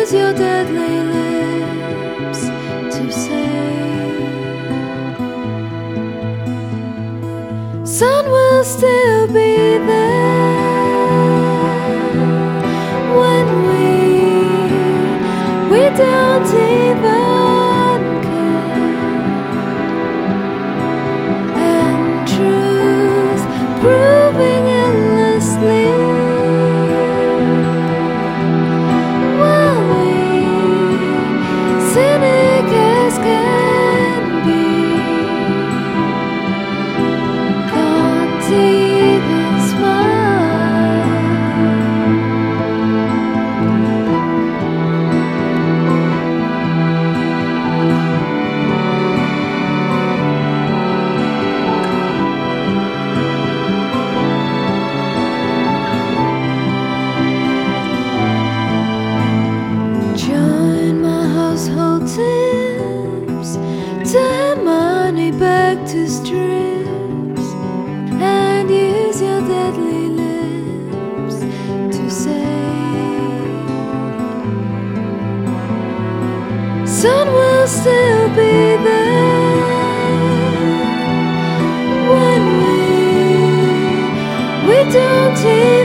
use your deadly lips to say, sun will still be there when we don't even care, and truth proving endlessly. Well, we cynic as can be, can't even smile. Join my household tips to have money back to strips, and use your deadly lips to say, sun will still be there when we don't